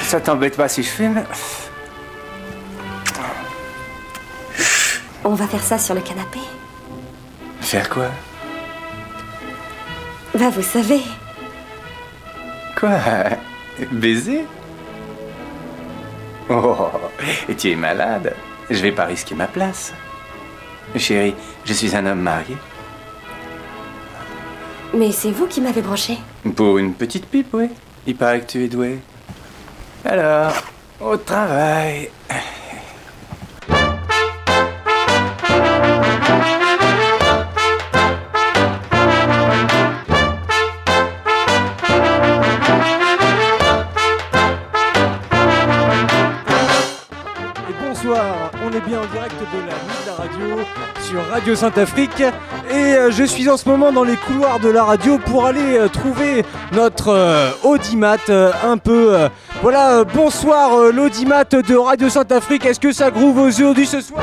Ça t'embête pas si je fume? On va faire ça sur le canapé. Faire quoi? Bah, vous savez. Quoi? Baiser? Oh, tu es malade. Je vais pas risquer ma place. Chérie, je suis un homme marié. Mais c'est vous qui m'avez branché. Pour une petite pipe, oui. Il paraît que tu es doué. Alors, au travail. Bonsoir, on est bien en direct de la nuit de la radio sur Radio Sainte-Afrique et je suis en ce moment dans les couloirs de la radio pour aller trouver notre audimat un peu. Voilà, bonsoir l'audimat de Radio Sainte-Afrique, est-ce que ça groove aujourd'hui ce soir?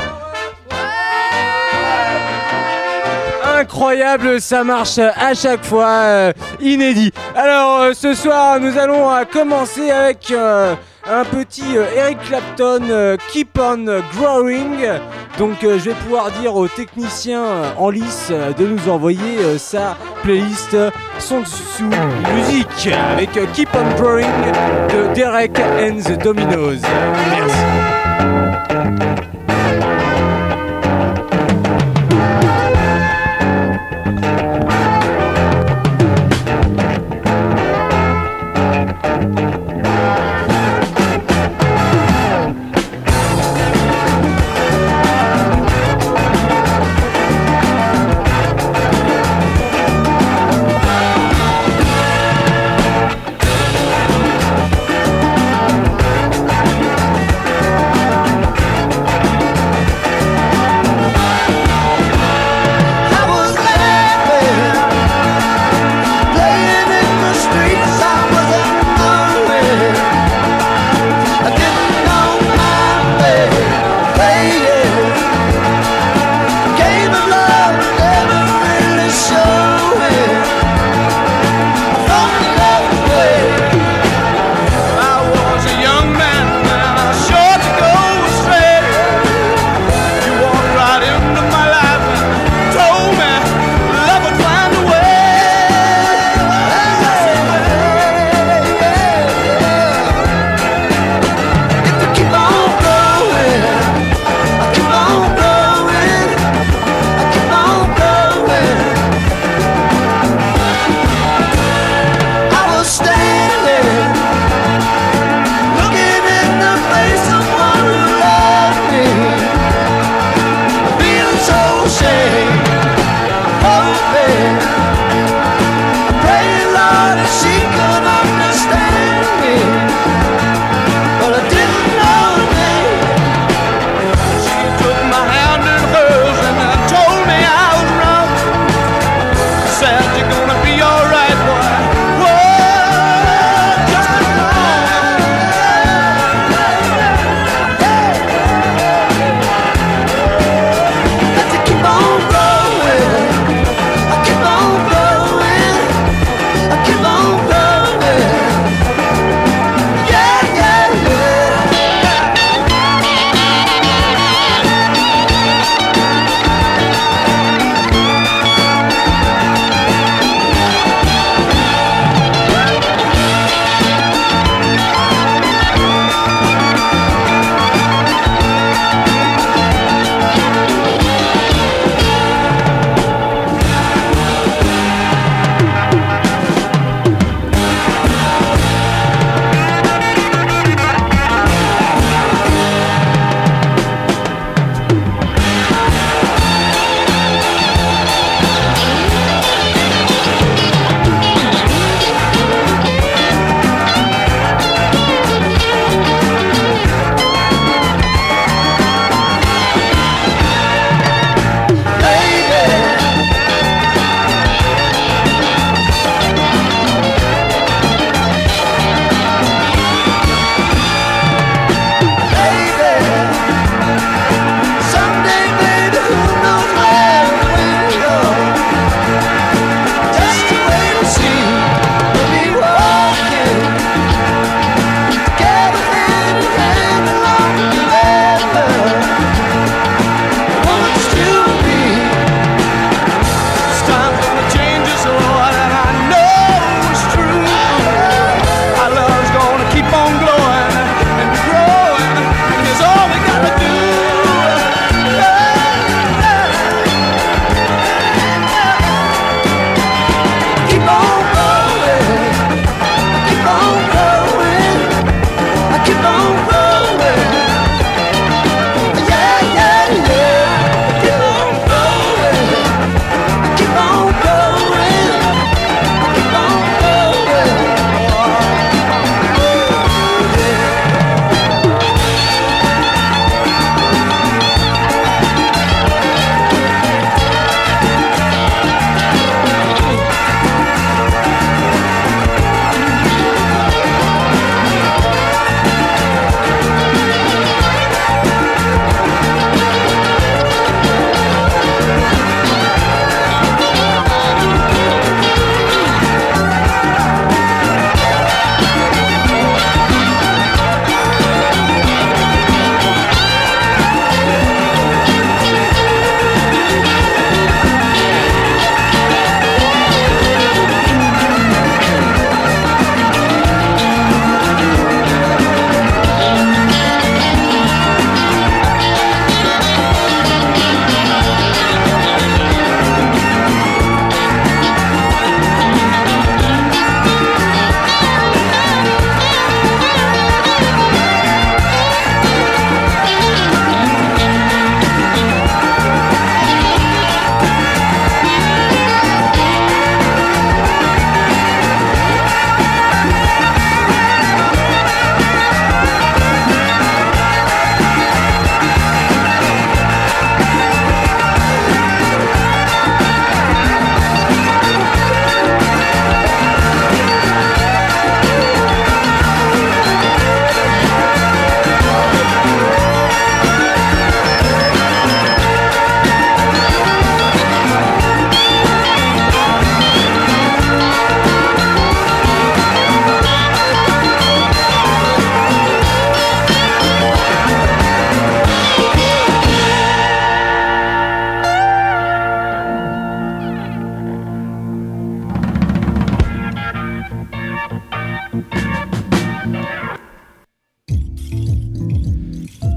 Incroyable, ça marche à chaque fois, inédit. Alors ce soir nous allons commencer avec un petit Eric Clapton, Keep on Growing. Donc je vais pouvoir dire aux techniciens en lice de nous envoyer sa playlist son sous musique avec Keep on Growing de Derek and the Dominos. Merci.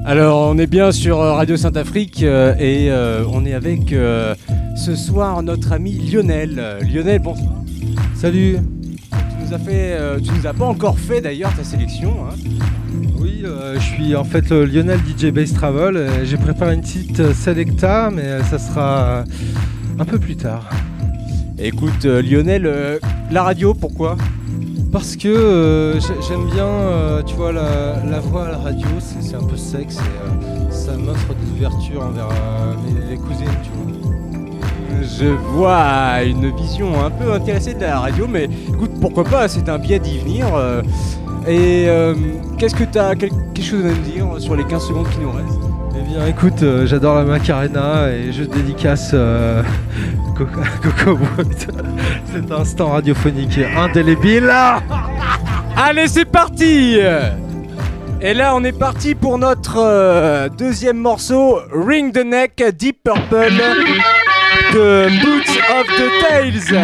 Alors on est bien sur Radio Saint-Afrique et on est avec ce soir notre ami Lionel. Lionel, bonsoir. Salut. Tu nous as pas encore fait d'ailleurs ta sélection. Hein. Oui, je suis en fait Lionel DJ Bass Travel. J'ai préparé une petite selecta, mais ça sera un peu plus tard. Écoute Lionel, la radio, pourquoi ? Parce que j'aime bien, tu vois, la voix à la radio, c'est un peu sexe et ça m'offre des ouvertures envers les cousines, tu vois. Je vois une vision un peu intéressée de la radio, mais écoute, pourquoi pas, c'est un biais d'y venir. Qu'est-ce que tu as quelque chose à nous dire sur les 15 secondes qui nous restent ? Eh bien, écoute, j'adore la Macarena et je dédicace Coco Brut. Cet instant radiophonique indélébile. Allez, c'est parti! Et là, on est parti pour notre deuxième morceau, Ring the Neck, Deep Purple, de Boots of the Tales.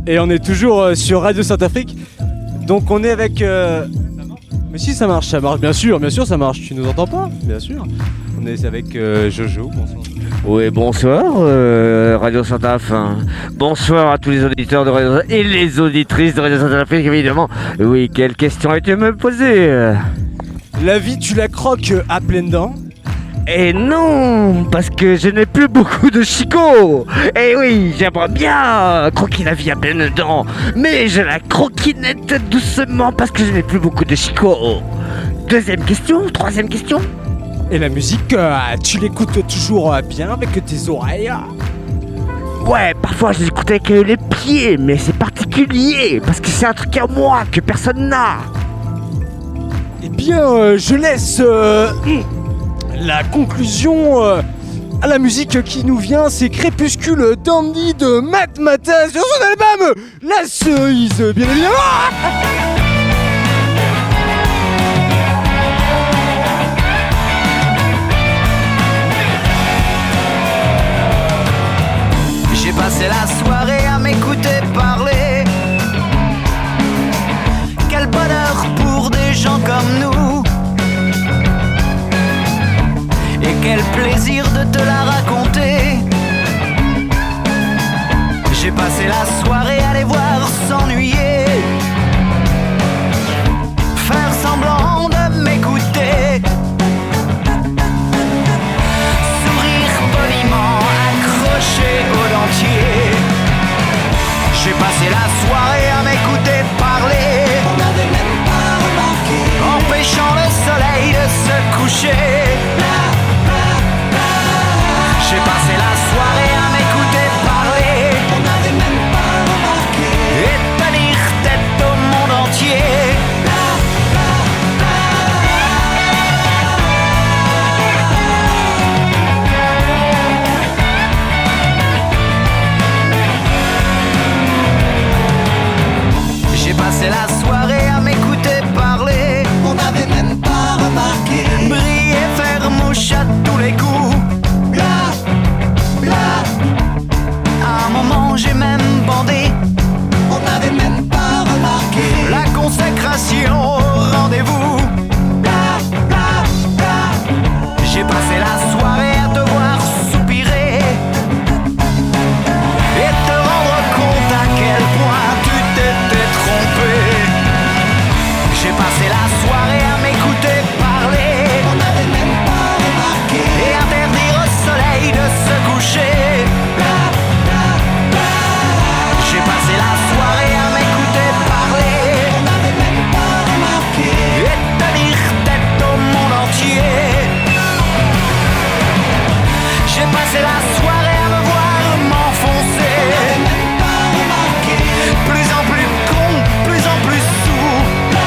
Et on est toujours sur Radio Saint-Afrique. Donc on est avec... Mais si ça marche, bien sûr ça marche. Tu nous entends pas? Bien sûr. On est avec Jojo, bonsoir. Oui, bonsoir Radio Saint-Af. Bonsoir à tous les auditeurs de Radio et les auditrices de Radio Saint-Afrique, évidemment. Oui, quelle question as-tu me poser? La vie, tu la croques à pleines dents? Et non, parce que je n'ai plus beaucoup de chicots. Et oui, j'aimerais bien croquer la vie à pleines dents, mais je la croquinette doucement parce que je n'ai plus beaucoup de chicots. Deuxième question, troisième question. Et la musique, tu l'écoutes toujours bien avec tes oreilles? Ouais, parfois je l'écoute avec les pieds, mais c'est particulier parce que c'est un truc à moi que personne n'a. Eh bien, je laisse la conclusion à la musique qui nous vient. C'est Crépuscule Dandy de Matt Matas sur son album La Cerise, bien évidemment. J'ai passé la soirée à m'écouter parler. Quel bonheur pour des gens comme nous. Et quel plaisir de te la raconter. J'ai passé la soirée à les voir s'ennuyer, faire semblant de m'écouter, sourire poliment accroché au dentier. J'ai passé la soirée à m'écouter parler. On n'avait même pas remarqué, empêchant le soleil de se coucher. J'ai passé la soirée à m'écouter parler. On n'avait même pas remarqué, et tenir tête au monde entier. J'ai passé la soirée à m'écouter parler. On n'avait même pas remarqué, briller, faire mouche à tous les coups. À un moment j'ai même bandé. On n'avait même pas remarqué la consécration au rendez-vous. J'ai passé la soirée à te voir soupirer et te rendre compte à quel point tu t'étais trompé. J'ai passé la soirée à m'écouter parler. On n'avait même pas remarqué, et interdire au soleil de se coucher. J'ai passé la soirée à m'écouter parler. On n'avait même pas remarqué, et tenir tête au monde entier. J'ai passé la soirée à me voir m'enfoncer. On n'avait même pas remarqué, plus en plus con, plus en plus sourd,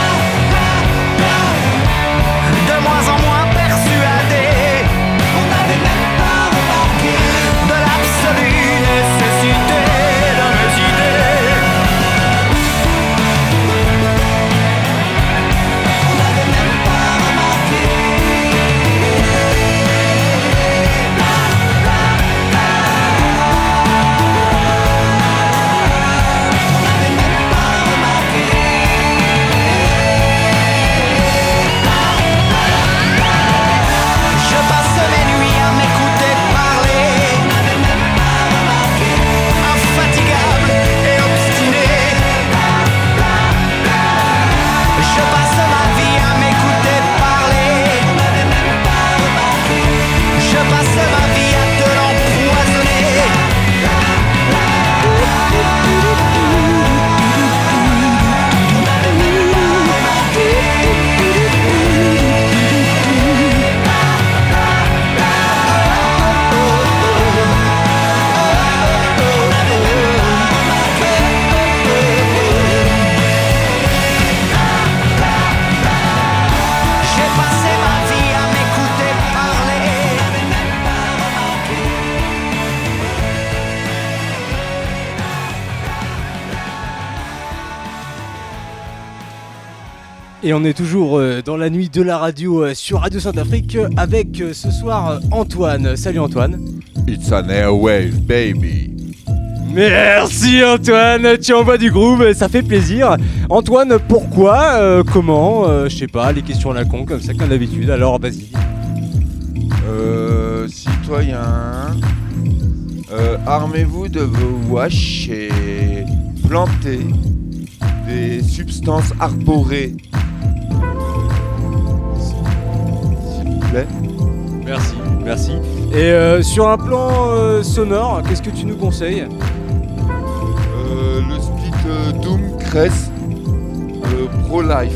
de moins en moins persuadé. On n'avait même pas remarqué de l'absolue nécessité de mes idées. On n'avait même pas remarqué. On n'avait même pas remarqué. Je passe mes nuits à m'écouter parler. On n'avait même pas remarqué, infatigable et obstiné. Je passe ma vie à m'écouter parler. On n'avait même pas remarqué. Je passe ma vie à te l'empoisonner. On n'avait même pas remarqué. J'ai passé ma vie à m'écouter parler. On n'avait même pas remarqué. Et on est toujours dans la nuit de la radio sur Radio Saint-Afrique avec ce soir Antoine. Salut Antoine. It's an airwave, baby. Merci Antoine, tu envoies du groove, ça fait plaisir. Antoine, pourquoi, comment, je sais pas, les questions à la con comme ça comme d'habitude, alors vas-y. Citoyens, armez-vous de vos wash et plantez des substances arborées. S'il vous plaît. Merci. Et sur un plan sonore, qu'est-ce que tu nous conseilles ? Le split Doom Crest Pro Life.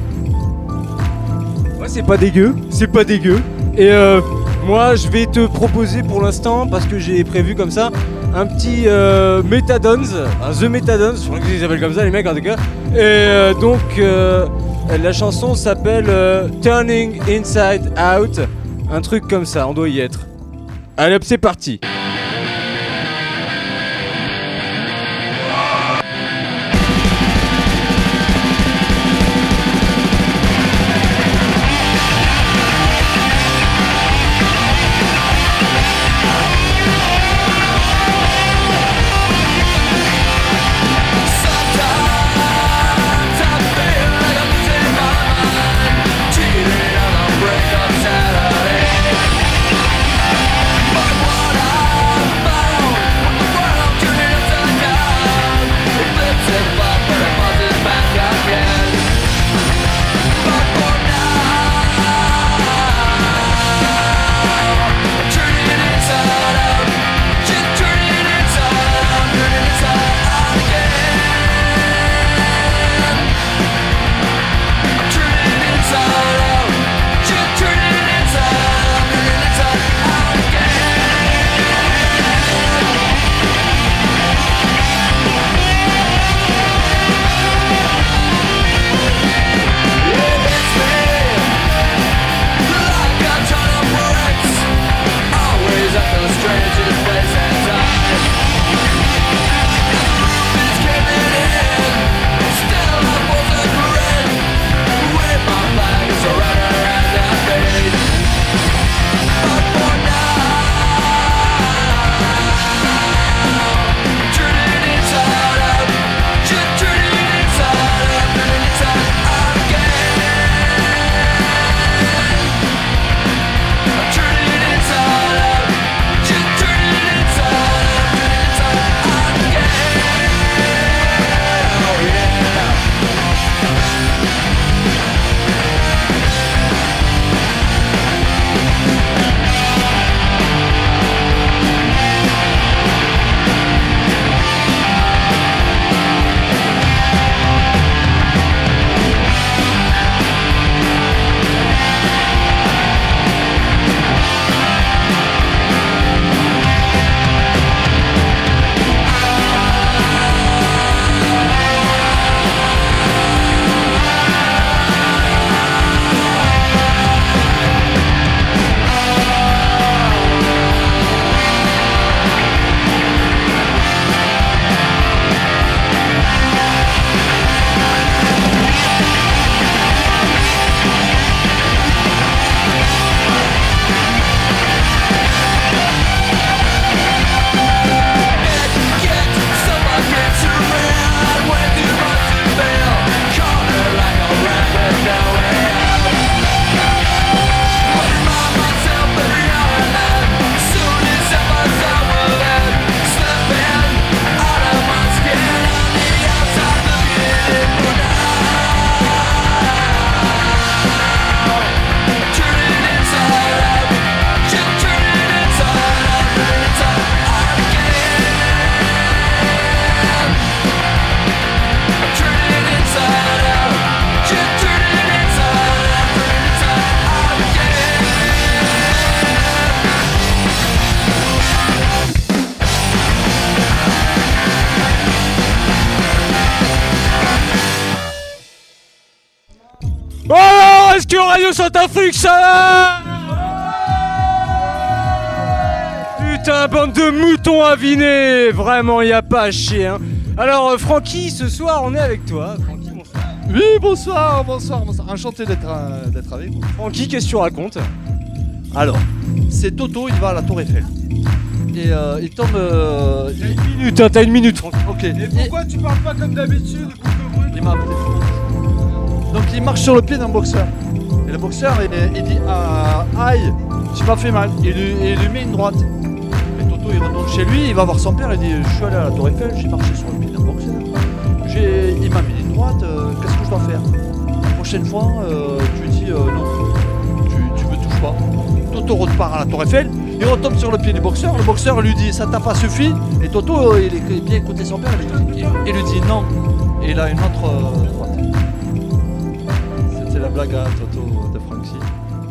Ouais, c'est pas dégueu. Et moi, je vais te proposer pour l'instant, parce que j'ai prévu comme ça, un petit Metadons, The Metadons, je crois qu'ils s'appellent comme ça les mecs en tout cas. Et donc, la chanson s'appelle Turning Inside Out, un truc comme ça, on doit y être. Allez hop, c'est parti. Alors, est-ce que Radio Saint-Afrique ça va? Putain, bande de moutons avinés. Vraiment, y a pas à chier, hein. Alors, Francky, ce soir, on est avec toi. Francky, bonsoir. Oui, bonsoir. Enchanté d'être avec vous. Francky, qu'est-ce que tu racontes? Alors, c'est Toto, il va à la Tour Eiffel. et il tombe. T'as une minute, Franck. Ok. Et pourquoi tu parles pas comme d'habitude, Il m'a appelé. Donc il marche sur le pied d'un boxeur. Et le boxeur il dit aïe, tu m'as fait mal. Il lui met une droite. Et Toto il retourne chez lui, il va voir son père, il dit je suis allé à la Tour Eiffel, j'ai marché sur le pied d'un boxeur. Il m'a mis une droite, qu'est-ce que je dois faire? La prochaine fois, tu lui dis non, tu me touches pas. Toto repart à la Tour Eiffel, il retombe sur le pied du boxeur, le boxeur lui dit ça t'a pas suffi. Et Toto il est bien écouté son père, il lui dit non. Et il a une autre droite. C'était la blague à Toto de Franck Si.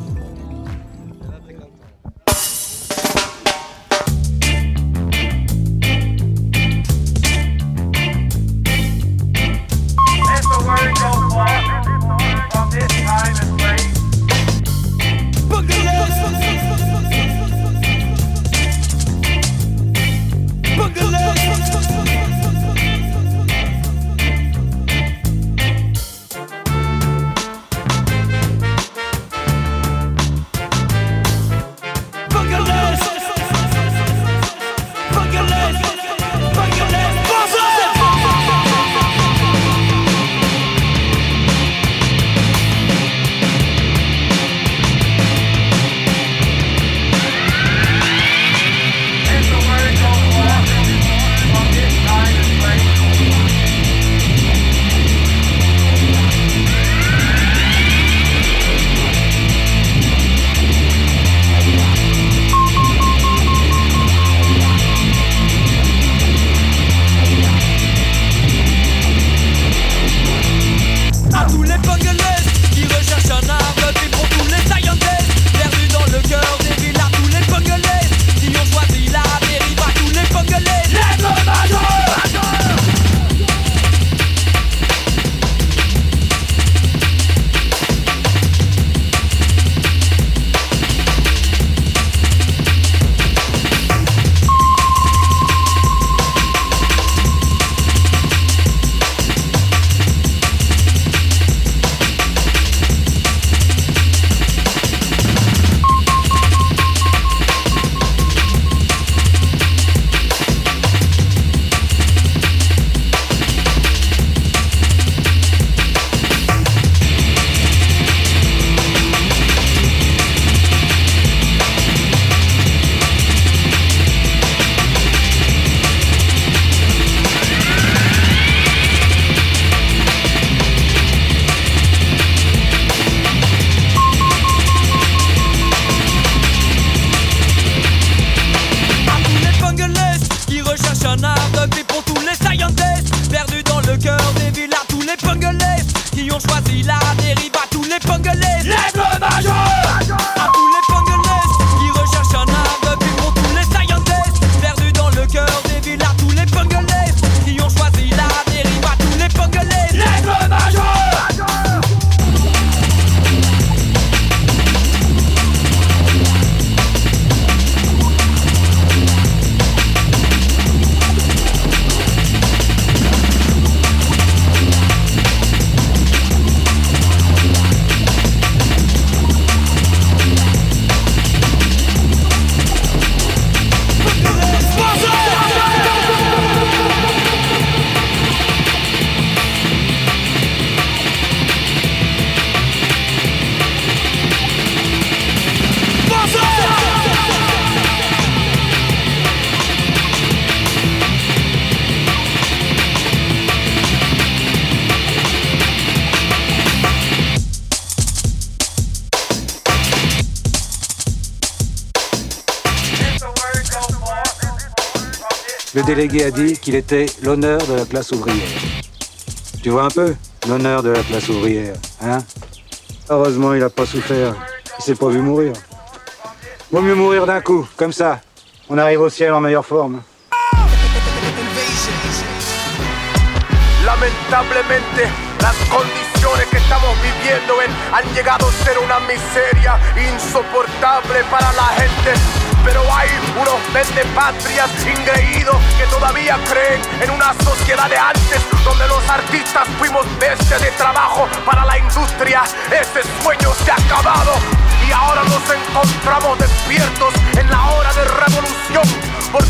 Le délégué a dit qu'il était l'honneur de la classe ouvrière. Tu vois un peu? L'honneur de la classe ouvrière, hein? Heureusement, il n'a pas souffert. Il s'est pas vu mourir. Vaut mieux mourir d'un coup, comme ça. On arrive au ciel en meilleure forme. Lamentablemente, las condiciones que estamos viviendo han llegado a ser una miseria insoportable para la gente. Pero hay unos vendepatrias ingreídos que todavía creen en una sociedad de antes, donde los artistas fuimos bestias de trabajo para la industria. Ese sueño se ha acabado y ahora nos encontramos despiertos en la hora de revolución,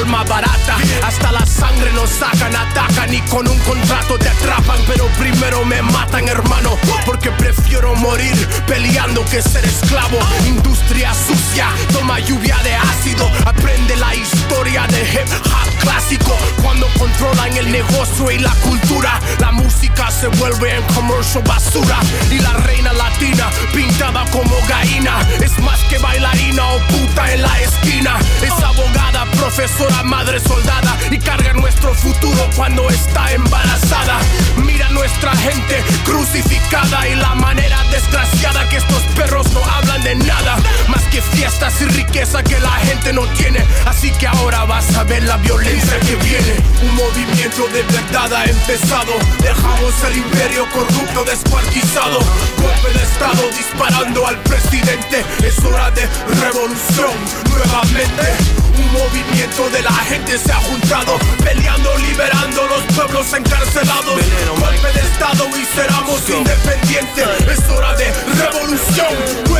forma barata. Hasta la sangre nos sacan, atacan y con un contrato te atrapan. Pero primero me matan, hermano, porque prefiero morir peleando que ser esclavo. Industria sucia, toma lluvia de ácido. Aprende la historia de hip hop clásico. Cuando controlan el negocio y la cultura, la música se vuelve en commercial basura. Y la reina latina, pintada como gallina, es más que bailarina o puta en la esquina. Es abogada, profesora, madre soldada, y carga nuestro futuro cuando está embarazada. Mira nuestra gente crucificada y la manera desgraciada que estos perros no hablan de nada más que fiestas y riqueza que la gente no tiene. Así que ahora vas a ver la violencia que viene. Un movimiento de verdad ha empezado. Dejamos el imperio corrupto descuartizado. Golpe de estado disparando al presidente. Es hora de revolución nuevamente. Un movimiento de la gente se ha juntado, peleando, liberando los pueblos encarcelados. Golpe de estado y seramos independientes. Es hora de revolución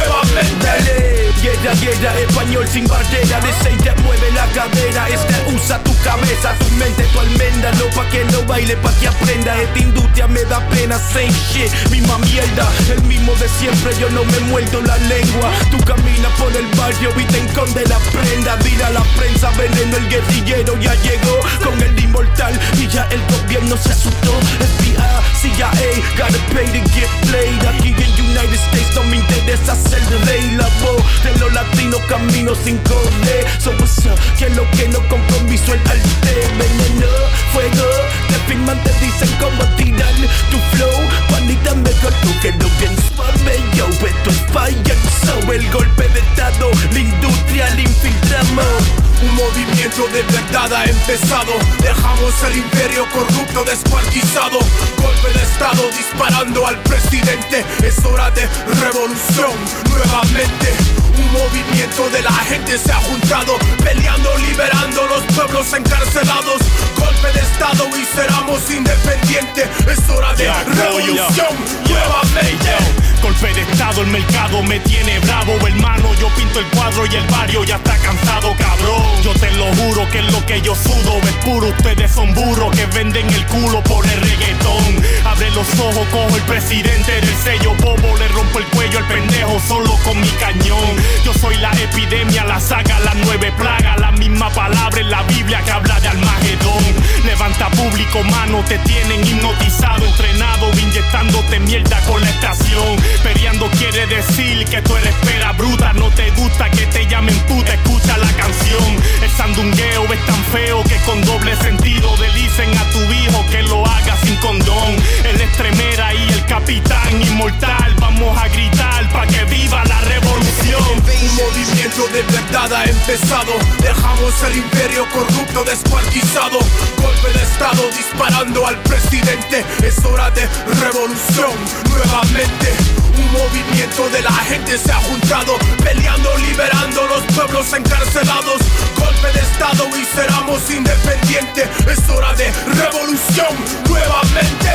nuevamente. Guerra, español sin barrera. De 6 te mueve la cadera. Usa tu cabeza, tu mente, tu almenda. No pa' que no baile, pa' que aprenda. Esta industria me da pena, same shit, misma mierda. El mismo de siempre, yo no me muerdo la lengua. Tú caminas por el barrio y te esconde la prenda. Dile a la prensa, veneno, el guerrillero ya llegó con el inmortal y ya el gobierno se asustó. FBI, CIA, gotta pay to get played. Aquí en United States no me interesa ser rey. La voz de los latinos camino sin correr. So what's up, que es lo que no compromiso el arte. Veneno, fuego, te firman, te dicen cómo tirar tu flow. Panita mejor tú que lo bien suave. Yo, esto es fire, so el golpe de estado, la industria la infiltramos. Un movimiento de verdad ha empezado. Dejamos el imperio corrupto descuartizado. Golpe de estado disparando al presidente. Es hora de revolución nuevamente. Un movimiento de la gente se ha juntado, peleando, liberando los pueblos encarcelados. Golpe de estado y seramos independientes. Es hora de revolución nuevamente. Golpe de estado, el mercado me tiene bravo, hermano. Yo pinto el cuadro y el barrio ya está cansado, cabrón. Yo te lo juro que es lo que yo sudo. Es puro, ustedes son burros que venden el culo por el reggaetón. Abre los ojos, cojo el presidente del sello bobo. Le rompo el cuello al pendejo solo con mi cañón. Yo soy la epidemia, la saga, las 9 plagas. La misma palabra en la Biblia que habla de Armagedón. Levanta público, mano, te tienen hipnotizado, entrenado, inyectándote mierda con la estación. Peleando quiere decir que tú eres pera bruta. No te gusta que te llamen puta, escucha la canción. El sandungueo es tan feo que con doble sentido le dicen a tu hijo que lo haga sin condón. El estremera y el capitán inmortal. Vamos a gritar pa' que viva la revolución. Un movimiento de verdad ha empezado. Dejamos el imperio corrupto descuartizado. Golpe de estado disparando al presidente. Es hora de revolución nuevamente. Un movimiento de la gente se ha juntado, peleando, liberando los pueblos encarcelados. Golpe de estado y seramos independientes. Es hora de revolución nuevamente.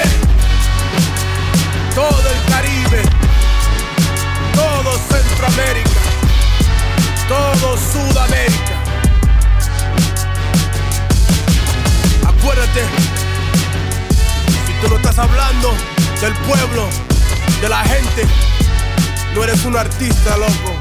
Todo el Caribe, todo Centroamérica, todo Sudamérica. Acuérdate, si tú no estás hablando del pueblo, de la gente, no eres un artista, loco.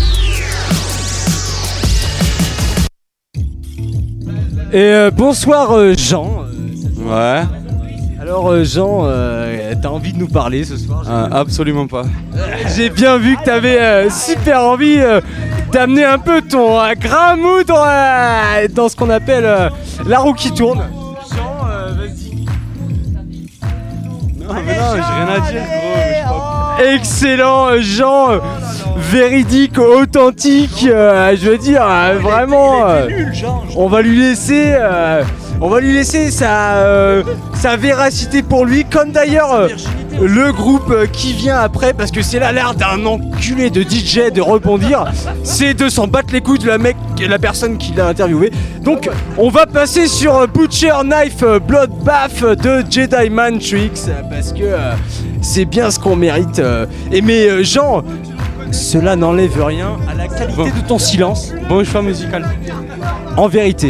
Et bonsoir Jean. Ouais. Alors Jean, t'as envie de nous parler ce soir? Absolument pas. J'ai bien vu que t'avais super envie d'amener un peu ton grain mood dans ce qu'on appelle la roue qui tourne. Jean, vas-y. Non mais non, j'ai rien à dire gros. Excellent Jean, véridique, authentique, je veux dire vraiment, on va lui laisser sa véracité pour lui, comme d'ailleurs le groupe qui vient après, parce que c'est là l'air d'un enculé de DJ de rebondir, c'est de s'en battre les couilles de la personne qui l'a interviewé. Donc on va passer sur Butcher Knife Bloodbath de Jedi Man Tricks, parce que c'est bien ce qu'on mérite. Mais Jean, cela n'enlève rien à la qualité de ton silence. Bon choix musical. En vérité.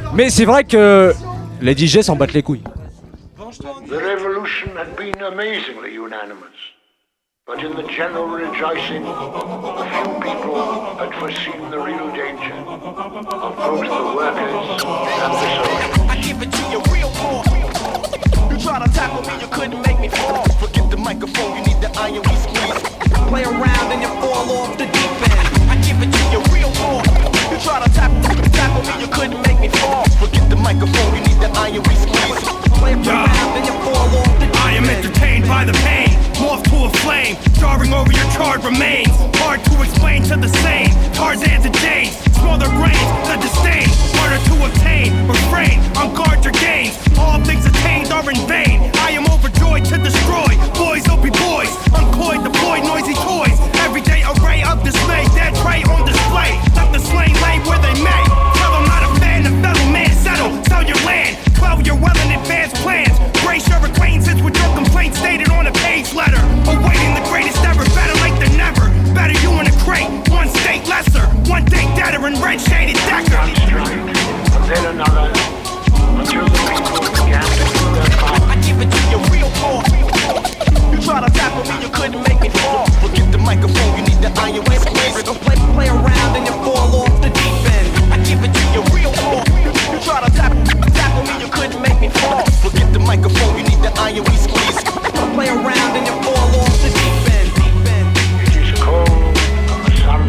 Mais c'est vrai que les DJ s'en battent les couilles. The revolution had been amazingly unanimous, but in the general rejoicing, a few people had foreseen the real danger of both the workers and the soldiers. I give it to you real raw. You try to tackle me, you couldn't make me fall. Forget the microphone, you need the iron we squeeze. Play around and you fall off the deep end. I give it to you real raw. You try to tackle me, you couldn't make me fall. Forget the microphone, you need the iron we squeeze. Play around and you fall off the deep end. I am entertained by the pain, morph to a flame, jarring over your charred remains. Hard to explain to the sane, Tarzans and Janes, smother brains, the disdain, harder to obtain, refrain, on guard your gains. All things attained are in vain. I am overjoyed to destroy, boys will be boys, uncoy, deploy noisy toys. Everyday array of dismay, dead prey on display. Let the slain lay where they may. Tell them not a fan, a fellow man, settle, sell your land. 12 your well in advance plans. Brace your acquaintances with your complaints stated on a page letter. Awaiting the greatest ever, better late than never. Better you in a crate, one state lesser. One day deader in red shaded Decker. One strike, and then another, until the people began to do their part. I give it to you real raw. You try to tackle me, you couldn't make me fall. Forget the microphone, you need the iron way squeeze. Don't play around and you fall off the deep end. I give it to you real raw. You try to tackle me, you couldn't make me fall. Forget the microphone, you need the iron we squeeze. Don't play around and you fall off the deep end. It is cold, and the sun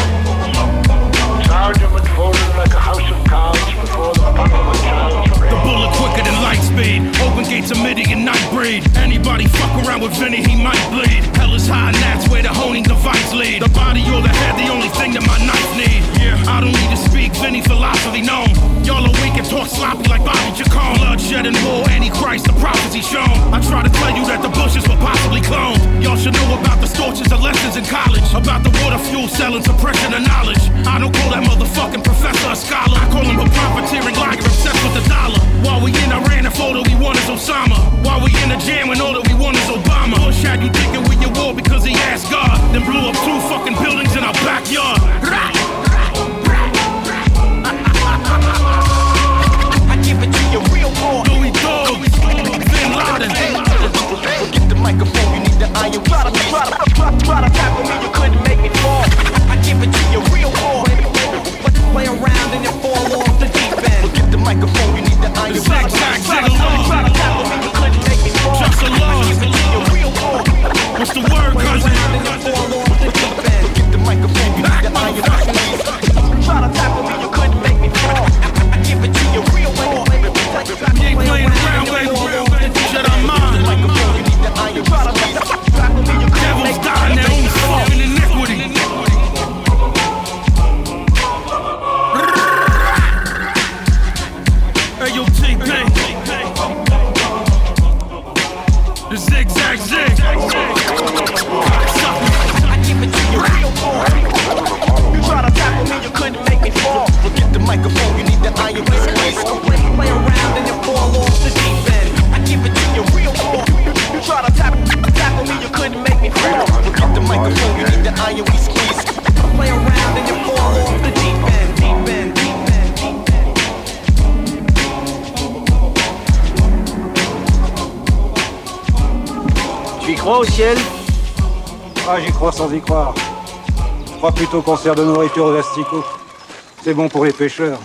shines. Sergeant fallen like a house of cards before the pump of a child's brain. The bullet quicker than light speed. Open gates of MIDI and night breed. Anybody fuck around with Vinny, he might bleed. Hell is high and that's where the honing device lead. The body or the head, the only thing that my knife need. Yeah, I don't need to speak Vinny philosophy, no. Y'all are weak and talk sloppy like Bobby Chacon. Bloodshed and war, Antichrist, the prophecy shown. I try to tell you that the bushes were possibly cloned. Y'all should know about the storches of lessons in college. About the water fuel selling suppression of knowledge. I don't call that motherfucking professor a scholar. I call him a profiteering liar obsessed with the dollar. While we in Iran, if all that we want is Osama. While we in the jam when all that we want is Obama. Bush had you thinking we at war because he asked God. Then blew up 2 fucking buildings in our backyard. I give it to you real raw. Louis Dog, Bin Laden. Forget the microphone, you need the iron. Try to tackle me, you couldn't make me fall. I give it to you real raw. Play around and you fall off the deep end. Forget the microphone, you need the iron. Try to tackle me, you couldn't make me fall. Just a law. I give it to you real raw. What's the word, cousin? Play around and you fall off the deep end. Forget the microphone, you need the iron. Try to tackle me, you couldn't make me fall. I give it to you real raw. You ain't playing around, baby. Shut our mind. Devils die in their own fucking iniquity. Hey, yo, TP. The zigzag zig. I give it to you real raw. You try to tackle me, you couldn't make me fall. Forget the microphone, you need the iron waist. Play around and you fall off the deep end. I give it to you real raw. You try to tackle me, you couldn't make me fall. Forget the microphone, you need the iron we squeeze. Play around and you fall off the deep end, deep end, deep end, deep end. Tu y crois au ciel? Ah, j'y crois sans y croire. Je crois plutôt qu'on sert de nourriture aux asticots. C'est bon pour les pêcheurs.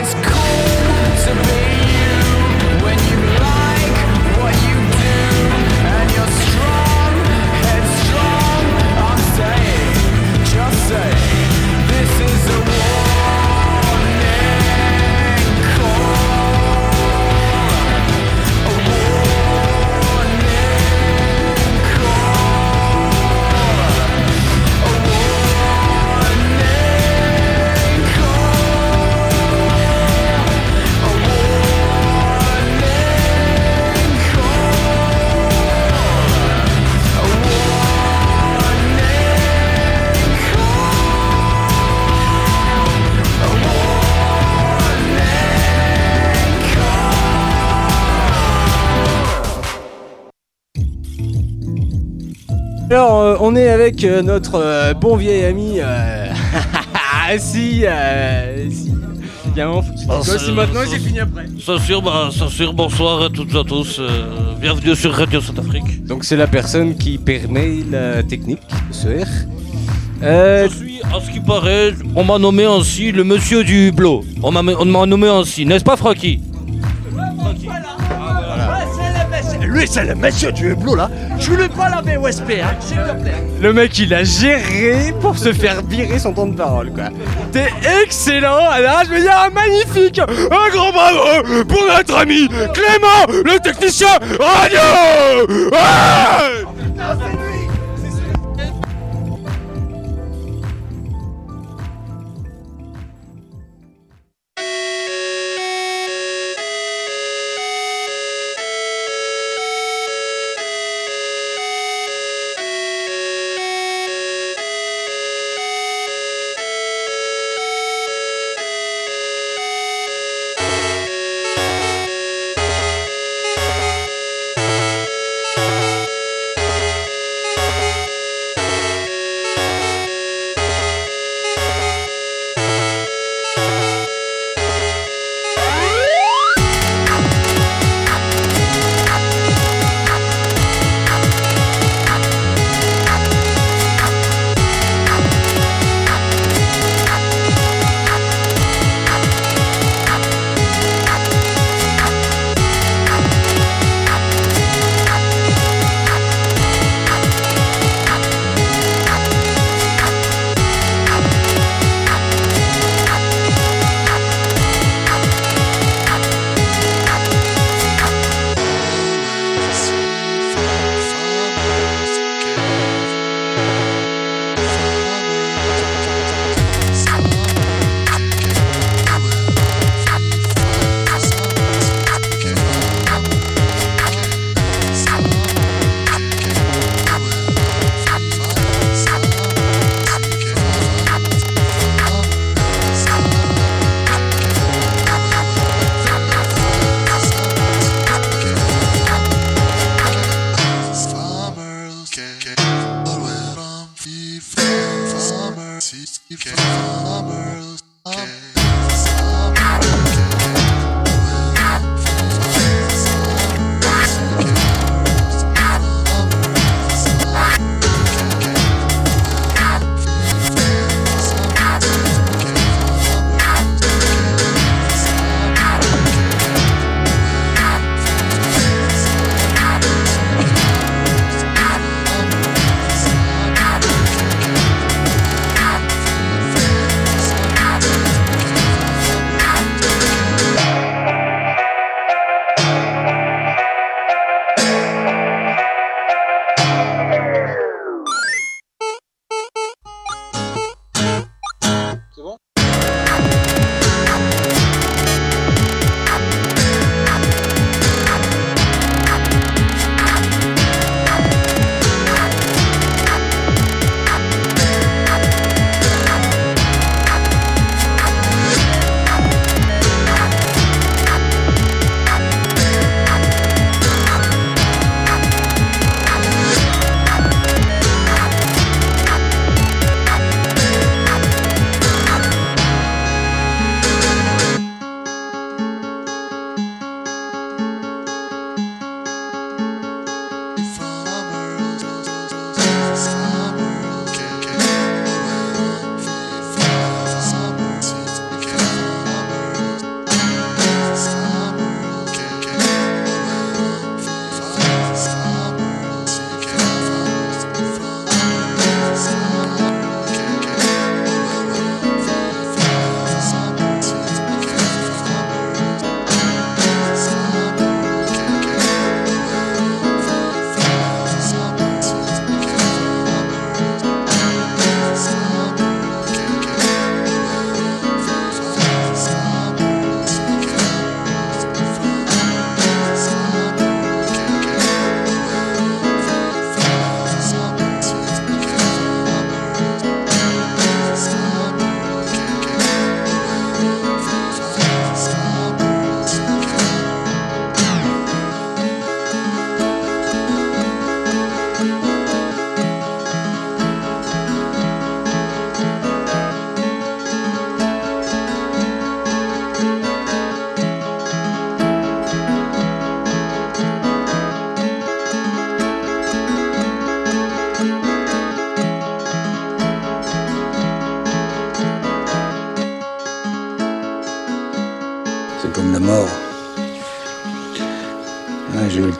it's cool to be you when you like what you do, and you're strong, headstrong. I'm saying, just say, this is a warning call. A warning call. A warning call. A Alors, on est avec notre bon vieil ami. Si. Il y a un moment, faut que tu te gosses, c'est maintenant et c'est fini après. Ça sûr, bonsoir à toutes et à tous. Bienvenue sur Radio Saint-Afrique. Donc, c'est la personne qui permet la technique de ce R. Je suis, à ce qui paraît, on m'a nommé ainsi le monsieur du Blo. On m'a nommé ainsi, n'est-ce pas, Francky? Lui, c'est le monsieur du hublot là. Je lui pas la VOSP, hein, s'il te plaît. Le mec, il a géré pour se faire virer son temps de parole, quoi. T'es excellent, alors je veux dire, magnifique. Un grand bravo pour notre ami Clément, le technicien radio.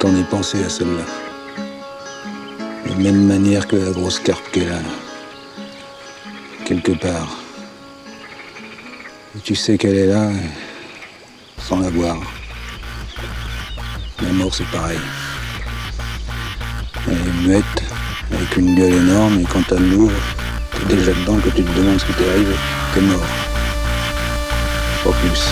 qu'on y pensait à celle-là. De la même manière que la grosse carpe qu'elle a. Quelque part. Et tu sais qu'elle est là, sans la voir. La mort, c'est pareil. Elle est muette, avec une gueule énorme, et quand elle l'ouvre, t'es déjà dedans que tu te demandes ce qui t'est arrivé. T'es mort. Pas plus.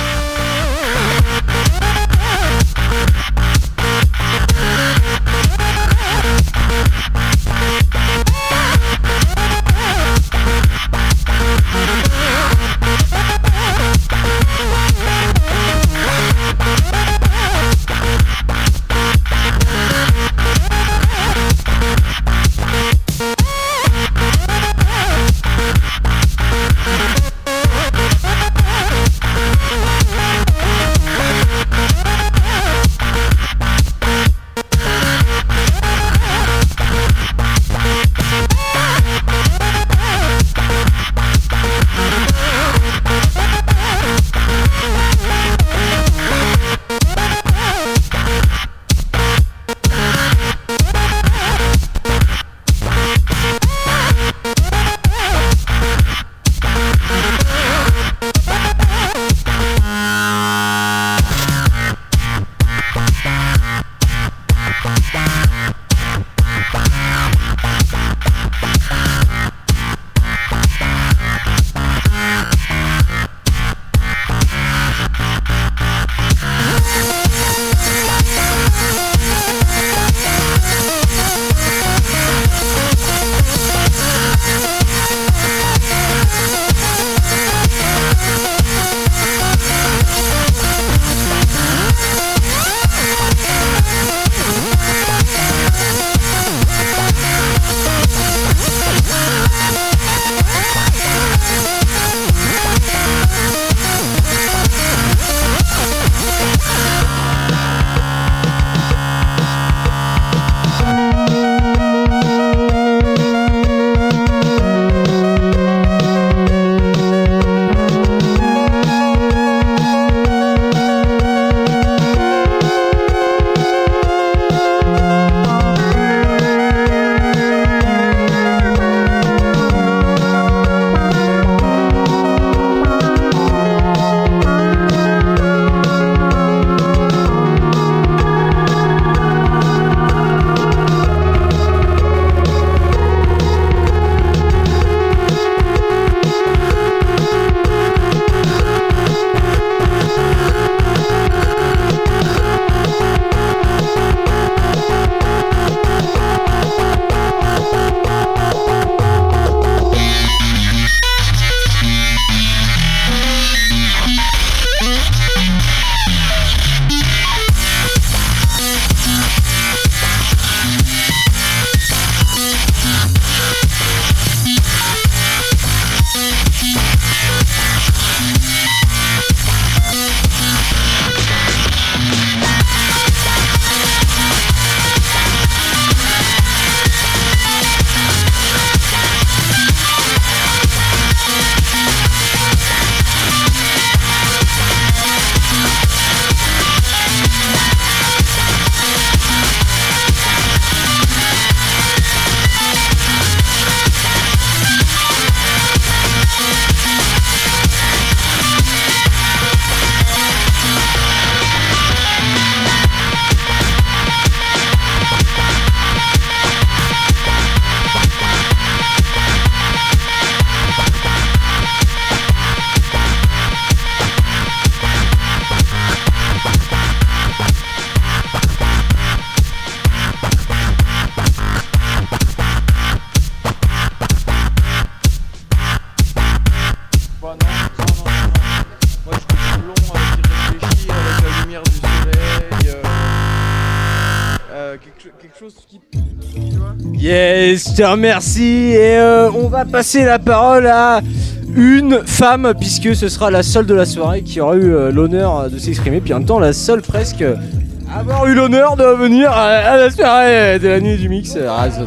quelque chose qui... Tu vois ? Yes, je te remercie. Et on va passer la parole à une femme, puisque ce sera la seule de la soirée qui aura eu l'honneur de s'exprimer, puis en même temps la seule presque à avoir eu l'honneur de venir à la soirée de la nuit du mix.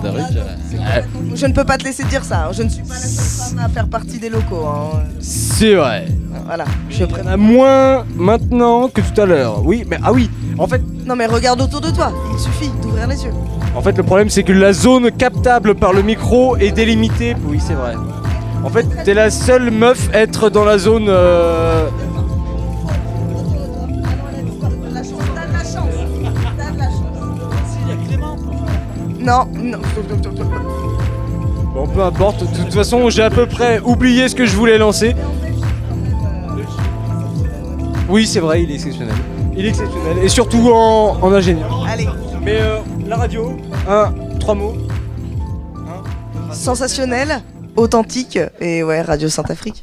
Je ne peux pas te laisser dire ça, je ne suis pas la seule femme à faire partie des locaux. Hein. C'est vrai. Voilà, je prends moins maintenant que tout à l'heure. Oui, mais ah oui. En fait, Non mais regarde autour de toi, il suffit d'ouvrir les yeux. le problème c'est que la zone captable par le micro est délimitée. Oui, c'est vrai. En fait, t'es la seule meuf à être dans la zone. Non. Bon, peu importe. De toute façon, j'ai à peu près oublié ce que je voulais lancer. Oui, c'est vrai, il est exceptionnel. Il est exceptionnel. Et surtout en ingénieur. Allez. Mais la radio, 3 mots. Sensationnel, authentique et ouais, Radio Saint-Afrique.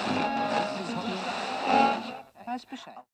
Weiß Bescheid.